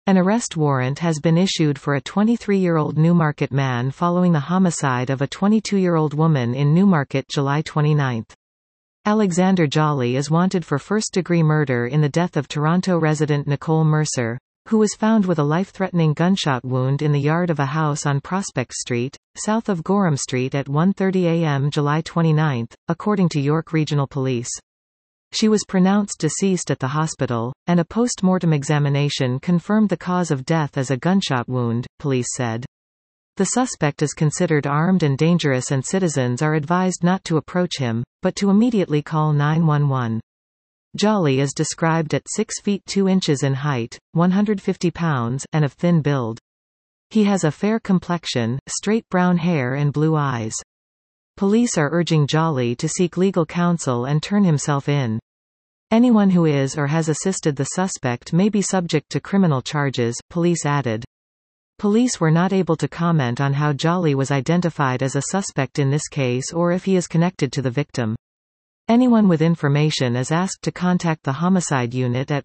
An arrest warrant has been issued for a 23-year-old Newmarket man following the homicide of a 22-year-old woman in Newmarket July 29. Alexander Jolly is wanted for first-degree murder in the death of Toronto resident Nicole Mercer, who was found with a life-threatening gunshot wound in the yard of a house on Prospect Street, south of Gorham Street at 1:30 a.m. July 29, according to York Regional Police. She was pronounced deceased at the hospital, and a post-mortem examination confirmed the cause of death as a gunshot wound, police said. The suspect is considered armed and dangerous, and citizens are advised not to approach him, but to immediately call 911. Jolly is described at 6 feet 2 inches in height, 150 pounds, and of thin build. He has a fair complexion, straight brown hair and blue eyes. Police are urging Jolly to seek legal counsel and turn himself in. Anyone who is or has assisted the suspect may be subject to criminal charges, police added. Police were not able to comment on how Jolly was identified as a suspect in this case or if he is connected to the victim. Anyone with information is asked to contact the Homicide Unit at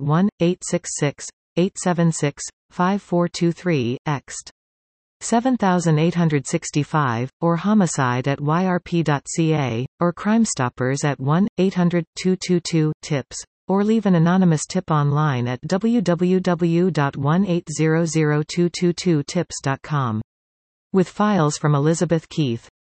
1-866-876-5423, ext. 7865, or homicide@yrp.ca, or Crimestoppers at 1-800-222-TIPS, or leave an anonymous tip online at www.1800222tips.com. With files from Elizabeth Keith.